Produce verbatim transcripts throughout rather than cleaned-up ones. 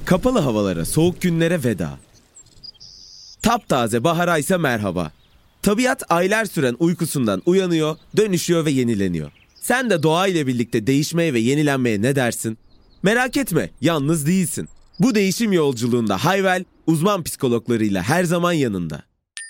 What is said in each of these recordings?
Kapalı havalara, soğuk günlere veda. Taptaze bahara ise merhaba. Tabiat aylar süren uykusundan uyanıyor, dönüşüyor ve yenileniyor. Sen de doğayla birlikte değişmeye ve yenilenmeye ne dersin? Merak etme, yalnız değilsin. Bu değişim yolculuğunda Hayvel, uzman psikologlarıyla her zaman yanında.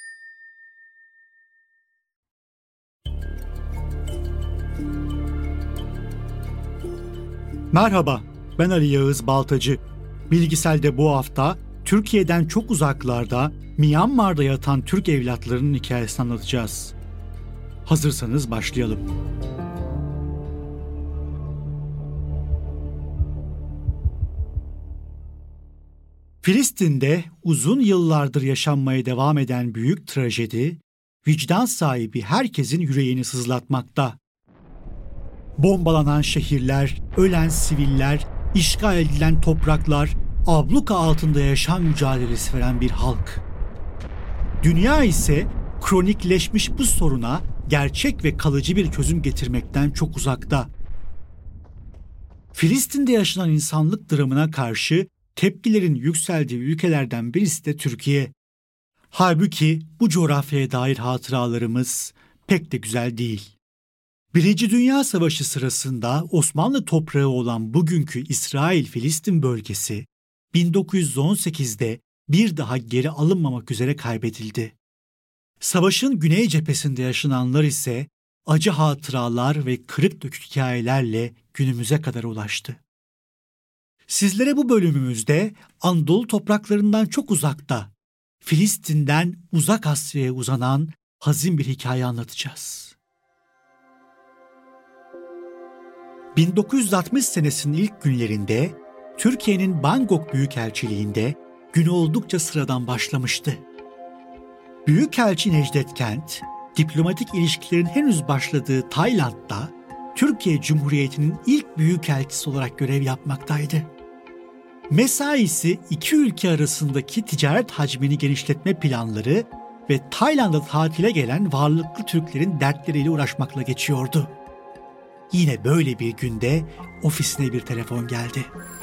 Merhaba, ben Ali Yağız Baltacı. Bilgisel'de bu hafta Türkiye'den çok uzaklarda, Myanmar'da yatan Türk evlatlarının hikayesini anlatacağız. Hazırsanız başlayalım. Filistin'de uzun yıllardır yaşanmaya devam eden büyük trajedi, vicdan sahibi herkesin yüreğini sızlatmakta. Bombalanan şehirler, ölen siviller, işgal edilen topraklar, abluka altında yaşam mücadelesi veren bir halk. Dünya ise kronikleşmiş bu soruna gerçek ve kalıcı bir çözüm getirmekten çok uzakta. Filistin'de yaşanan insanlık dramına karşı tepkilerin yükseldiği ülkelerden birisi de Türkiye. Halbuki bu coğrafyaya dair hatıralarımız pek de güzel değil. Birinci Dünya Savaşı sırasında Osmanlı toprağı olan bugünkü İsrail-Filistin bölgesi bin dokuz yüz on sekizde bir daha geri alınmamak üzere kaybedildi. Savaşın güney cephesinde yaşananlar ise acı hatıralar ve kırık dökük hikayelerle günümüze kadar ulaştı. Sizlere bu bölümümüzde Anadolu topraklarından çok uzakta, Filistin'den uzak Asya'ya uzanan hazin bir hikaye anlatacağız. bin dokuz yüz altmış senesinin ilk günlerinde Türkiye'nin Bangkok Büyükelçiliği'nde günü oldukça sıradan başlamıştı. Büyükelçi Necdet Kent, diplomatik ilişkilerin henüz başladığı Tayland'da Türkiye Cumhuriyeti'nin ilk büyükelçisi olarak görev yapmaktaydı. Mesaisi iki ülke arasındaki ticaret hacmini genişletme planları ve Tayland'a tatile gelen varlıklı Türklerin dertleriyle uğraşmakla geçiyordu. Yine böyle bir günde ofisine bir telefon geldi.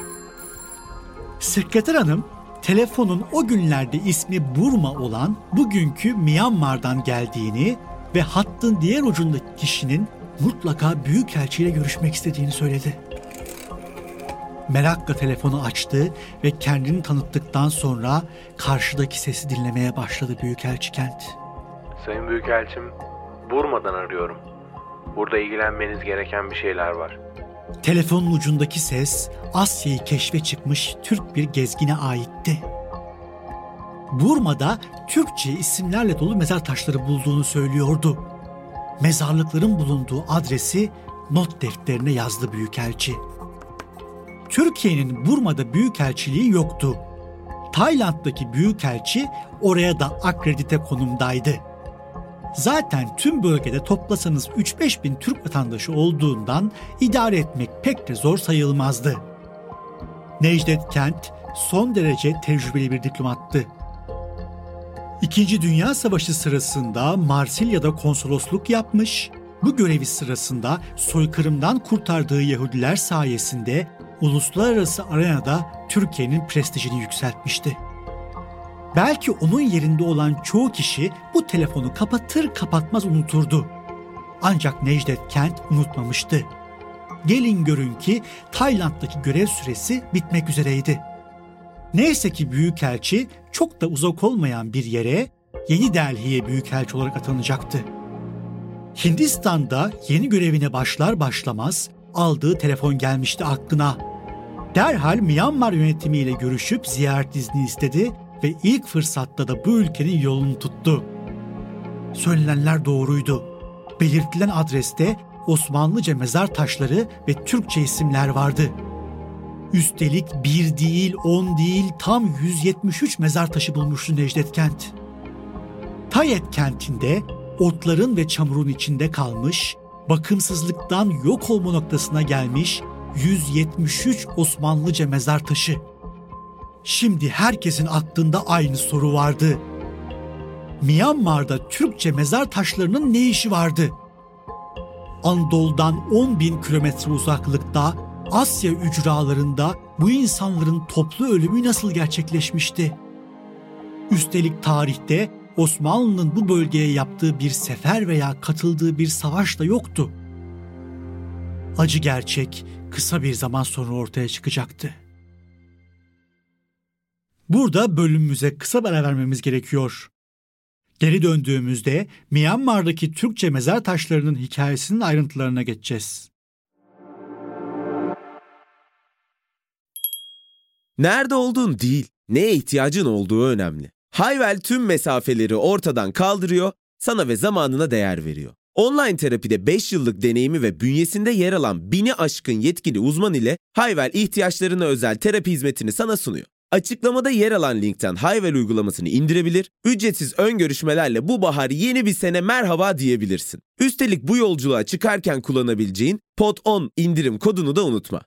Sekreter hanım, telefonun o günlerde ismi Burma olan bugünkü Myanmar'dan geldiğini ve hattın diğer ucundaki kişinin mutlaka büyükelçiyle görüşmek istediğini söyledi. Merakla telefonu açtı ve kendini tanıttıktan sonra karşıdaki sesi dinlemeye başladı Büyükelçi Kent. Sayın Büyükelçim, Burma'dan arıyorum. Burada ilgilenmeniz gereken bir şeyler var. Telefonun ucundaki ses Asya'yı keşfe çıkmış Türk bir gezgine aitti. Burma'da Türkçe isimlerle dolu mezar taşları bulduğunu söylüyordu. Mezarlıkların bulunduğu adresi not defterine yazdı Büyükelçi. Türkiye'nin Burma'da büyükelçiliği yoktu. Tayland'daki büyükelçi oraya da akredite konumdaydı. Zaten tüm bölgede toplasanız üç beş bin Türk vatandaşı olduğundan idare etmek pek de zor sayılmazdı. Necdet Kent son derece tecrübeli bir diplomattı. İkinci Dünya Savaşı sırasında Marsilya'da konsolosluk yapmış, bu görevi sırasında soykırımdan kurtardığı Yahudiler sayesinde uluslararası arenada Türkiye'nin prestijini yükseltmişti. Belki onun yerinde olan çoğu kişi bu telefonu kapatır kapatmaz unuturdu. Ancak Necdet Kent unutmamıştı. Gelin görün ki Tayland'daki görev süresi bitmek üzereydi. Neyse ki büyükelçi çok da uzak olmayan bir yere, Yeni Delhi'ye büyükelçi olarak atanacaktı. Hindistan'da yeni görevine başlar başlamaz aldığı telefon gelmişti aklına. Derhal Myanmar yönetimiyle görüşüp ziyaret izni istedi ve ilk fırsatta da bu ülkenin yolunu tuttu. Söylenenler doğruydu. Belirtilen adreste Osmanlıca mezar taşları ve Türkçe isimler vardı. Üstelik bir değil, on değil, tam yüz yetmiş üç mezar taşı bulmuştu Necdet Kent. Tayet kentinde otların ve çamurun içinde kalmış, bakımsızlıktan yok olma noktasına gelmiş yüz yetmiş üç Osmanlıca mezar taşı. Şimdi herkesin aklında aynı soru vardı. Myanmar'da Türkçe mezar taşlarının ne işi vardı? Anadolu'dan on bin kilometre uzaklıkta Asya ücralarında bu insanların toplu ölümü nasıl gerçekleşmişti? Üstelik tarihte Osmanlı'nın bu bölgeye yaptığı bir sefer veya katıldığı bir savaş da yoktu. Acı gerçek kısa bir zaman sonra ortaya çıkacaktı. Burada bölümümüze kısa bir ara vermemiz gerekiyor. Geri döndüğümüzde Myanmar'daki Türkçe mezar taşlarının hikayesinin ayrıntılarına geçeceğiz. Nerede olduğun değil, neye ihtiyacın olduğu önemli. Hayvel tüm mesafeleri ortadan kaldırıyor, sana ve zamanına değer veriyor. Online terapide beş yıllık deneyimi ve bünyesinde yer alan bini aşkın yetkili uzman ile Hayvel ihtiyaçlarına özel terapi hizmetini sana sunuyor. Açıklamada yer alan linkten Hayvel uygulamasını indirebilir, ücretsiz ön görüşmelerle bu bahar yeni bir sene merhaba diyebilirsin. Üstelik bu yolculuğa çıkarken kullanabileceğin P O D on indirim kodunu da unutma.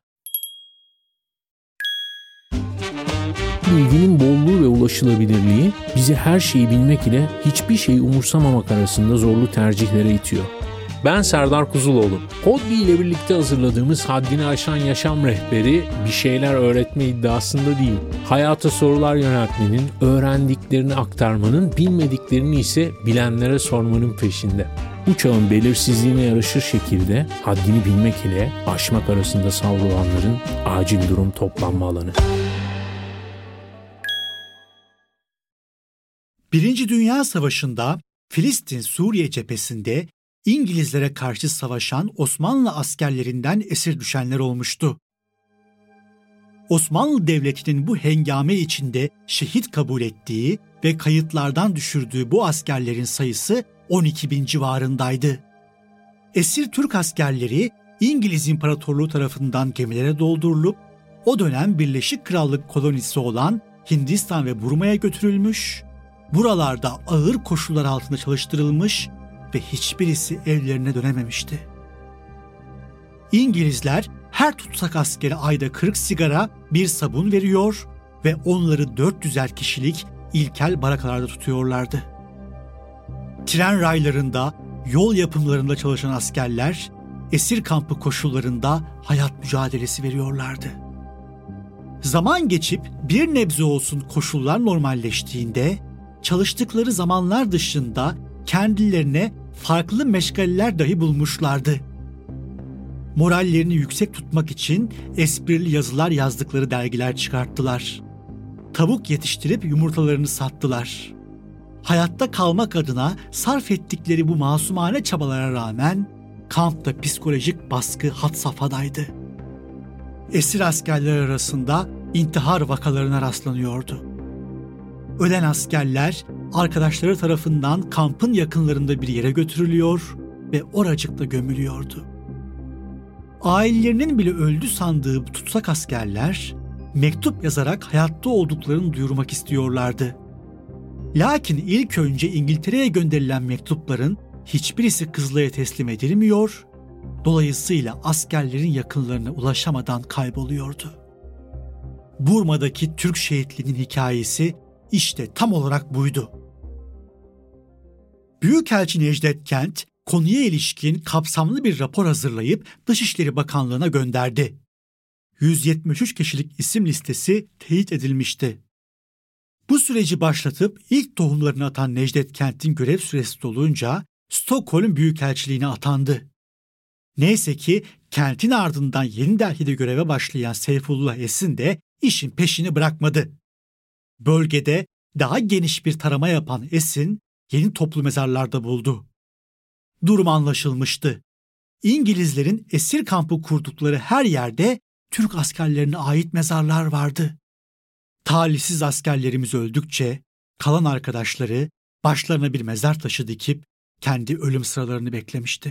Bilginin bolluğu ve ulaşılabilirliği bizi her şeyi bilmek ile hiçbir şeyi umursamamak arasında zorlu tercihlere itiyor. Ben Serdar Kuzuloğlu. Podbi ile birlikte hazırladığımız Haddini Aşan Yaşam Rehberi bir şeyler öğretme iddiasında değil. Hayata sorular yöneltmenin, öğrendiklerini aktarmanın, bilmediklerini ise bilenlere sormanın peşinde. Bu çağın belirsizliğine yaraşır şekilde haddini bilmek ile aşmak arasında savrulanların acil durum toplanma alanı. Birinci Dünya Savaşı'nda Filistin-Suriye cephesinde İngilizlere karşı savaşan Osmanlı askerlerinden esir düşenler olmuştu. Osmanlı Devleti'nin bu hengame içinde şehit kabul ettiği ve kayıtlardan düşürdüğü bu askerlerin sayısı on iki bin civarındaydı. Esir Türk askerleri İngiliz İmparatorluğu tarafından gemilere doldurulup o dönem Birleşik Krallık kolonisi olan Hindistan ve Burma'ya götürülmüş, buralarda ağır koşullar altında çalıştırılmış ve hiçbirisi evlerine dönememişti. İngilizler her tutsak askere ayda kırk sigara, bir sabun veriyor ve onları dört yüzer kişilik ilkel barakalarda tutuyorlardı. Tren raylarında, yol yapımlarında çalışan askerler, esir kampı koşullarında hayat mücadelesi veriyorlardı. Zaman geçip bir nebze olsun koşullar normalleştiğinde, çalıştıkları zamanlar dışında kendilerine farklı meşgaleler dahi bulmuşlardı. Morallerini yüksek tutmak için esprili yazılar yazdıkları dergiler çıkarttılar. Tavuk yetiştirip yumurtalarını sattılar. Hayatta kalmak adına sarf ettikleri bu masumane çabalara rağmen kampta psikolojik baskı had safhadaydı. Esir askerler arasında intihar vakalarına rastlanıyordu. Ölen askerler arkadaşları tarafından kampın yakınlarında bir yere götürülüyor ve oracıkta gömülüyordu. Ailelerinin bile öldü sandığı bu tutsak askerler mektup yazarak hayatta olduklarını duyurmak istiyorlardı. Lakin ilk önce İngiltere'ye gönderilen mektupların hiçbirisi Kızılay'a teslim edilmiyor, dolayısıyla askerlerin yakınlarına ulaşamadan kayboluyordu. Burma'daki Türk şehitliğinin hikayesi İşte tam olarak buydu. Büyükelçi Necdet Kent, konuya ilişkin kapsamlı bir rapor hazırlayıp Dışişleri Bakanlığı'na gönderdi. yüz yetmiş üç kişilik isim listesi teyit edilmişti. Bu süreci başlatıp ilk tohumlarını atan Necdet Kent'in görev süresi dolunca Stockholm Büyükelçiliğine atandı. Neyse ki Kent'in ardından Yeni Delhi'de göreve başlayan Seyfullah Esin de işin peşini bırakmadı. Bölgede daha geniş bir tarama yapan Esin, yeni toplu mezarlarda buldu. Durum anlaşılmıştı. İngilizlerin esir kampı kurdukları her yerde Türk askerlerine ait mezarlar vardı. Talihsiz askerlerimiz öldükçe kalan arkadaşları başlarına bir mezar taşı dikip kendi ölüm sıralarını beklemişti.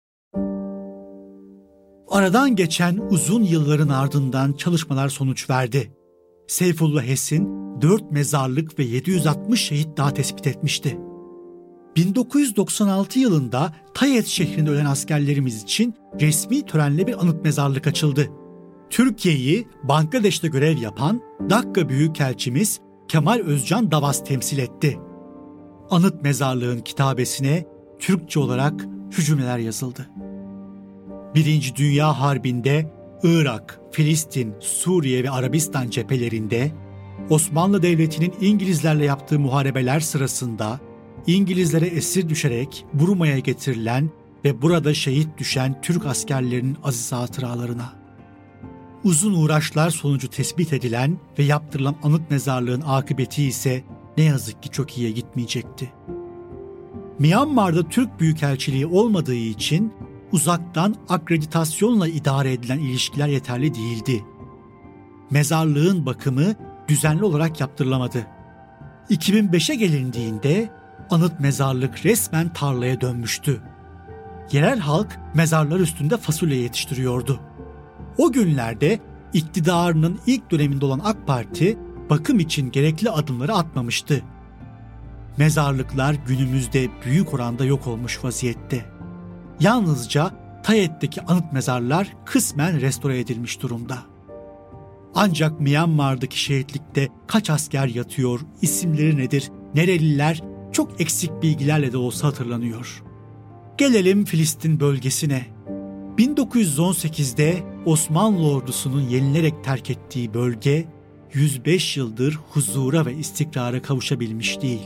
Aradan geçen uzun yılların ardından çalışmalar sonuç verdi. Seyfullah Esin dört mezarlık ve yedi yüz altmış şehit daha tespit etmişti. bin dokuz yüz doksan altı yılında Tayet şehrinde ölen askerlerimiz için resmi törenle bir anıt mezarlık açıldı. Türkiye'yi Bangladeş'te görev yapan Dakka Büyükelçimiz Kemal Özcan Davas temsil etti. Anıt mezarlığın kitabesine Türkçe olarak şu cümleler yazıldı. Birinci Dünya Harbi'nde Irak, Filistin, Suriye ve Arabistan cephelerinde Osmanlı Devleti'nin İngilizlerle yaptığı muharebeler sırasında İngilizlere esir düşerek Burma'ya getirilen ve burada şehit düşen Türk askerlerinin aziz hatıralarına. Uzun uğraşlar sonucu tespit edilen ve yaptırılan anıt mezarlığın akıbeti ise ne yazık ki çok iyiye gitmeyecekti. Myanmar'da Türk Büyükelçiliği olmadığı için uzaktan akreditasyonla idare edilen ilişkiler yeterli değildi. Mezarlığın bakımı düzenli olarak yaptırılamadı. iki bin beşe gelindiğinde anıt mezarlık resmen tarlaya dönmüştü. Yerel halk mezarlar üstünde fasulye yetiştiriyordu. O günlerde iktidarının ilk döneminde olan AK Parti bakım için gerekli adımları atmamıştı. Mezarlıklar günümüzde büyük oranda yok olmuş vaziyette. Yalnızca Tayet'teki anıt mezarlar kısmen restore edilmiş durumda. Ancak Myanmar'daki şehitlikte kaç asker yatıyor, isimleri nedir, nereliler çok eksik bilgilerle de olsa hatırlanıyor. Gelelim Filistin bölgesine. bin dokuz yüz on sekizde Osmanlı ordusunun yenilerek terk ettiği bölge yüz beş yıldır huzura ve istikrara kavuşabilmiş değil.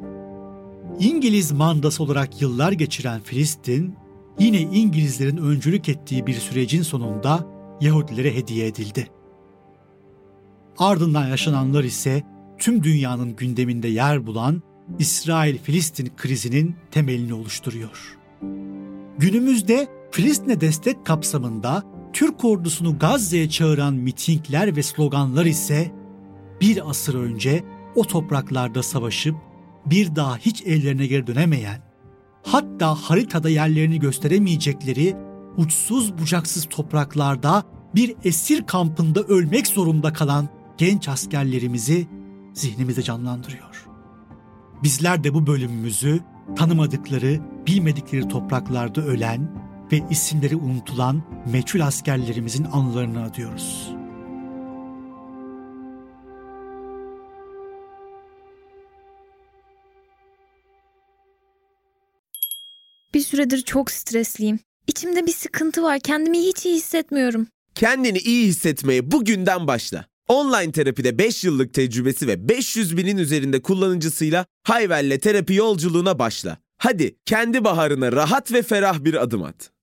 İngiliz mandası olarak yıllar geçiren Filistin, yine İngilizlerin öncülük ettiği bir sürecin sonunda Yahudilere hediye edildi. Ardından yaşananlar ise tüm dünyanın gündeminde yer bulan İsrail-Filistin krizinin temelini oluşturuyor. Günümüzde Filistin'e destek kapsamında Türk ordusunu Gazze'ye çağıran mitingler ve sloganlar ise bir asır önce o topraklarda savaşıp bir daha hiç ellerine geri dönemeyen, hatta haritada yerlerini gösteremeyecekleri uçsuz bucaksız topraklarda bir esir kampında ölmek zorunda kalan genç askerlerimizi zihnimizde canlandırıyor. Bizler de bu bölümümüzü tanımadıkları, bilmedikleri topraklarda ölen ve isimleri unutulan meçhul askerlerimizin anılarını adıyoruz. Bir süredir çok stresliyim. İçimde bir sıkıntı var. Kendimi hiç iyi hissetmiyorum. Kendini iyi hissetmeye bugünden başla. Online terapide beş yıllık tecrübesi ve beş yüz binin üzerinde kullanıcısıyla Hayvel'le terapi yolculuğuna başla. Hadi kendi baharına rahat ve ferah bir adım at.